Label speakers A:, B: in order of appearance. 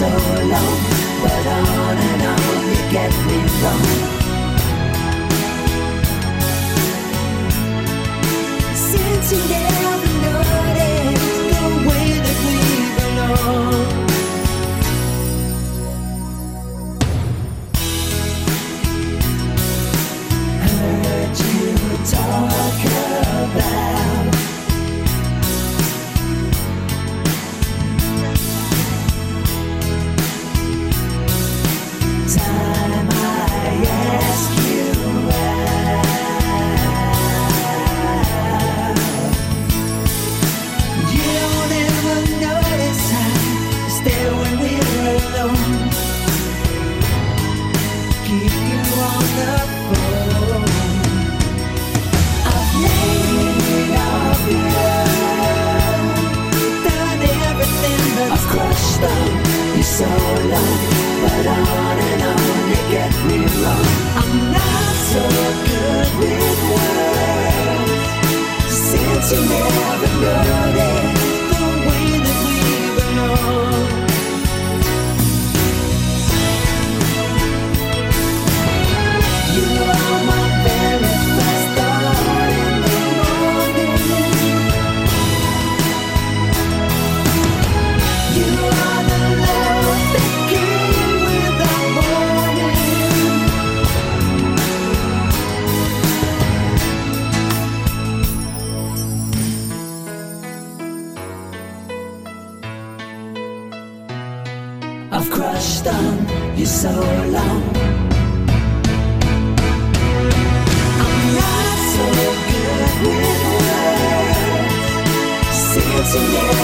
A: so long, but on and on you get me wrong. Since you never noticed the way that we belong. Heard you talk about time I ask you out. You don't ever notice how I stare when we're alone. Keep you on the phone. I've made of you, done everything but I've crushed on you so long, but on and on you get me wrong. I'm not so good with words, since you never noticed the way that we belong. You are my very first thought in the morning. You are the love that came without warning. I've crushed on you so long. I'm not so good with words, since you never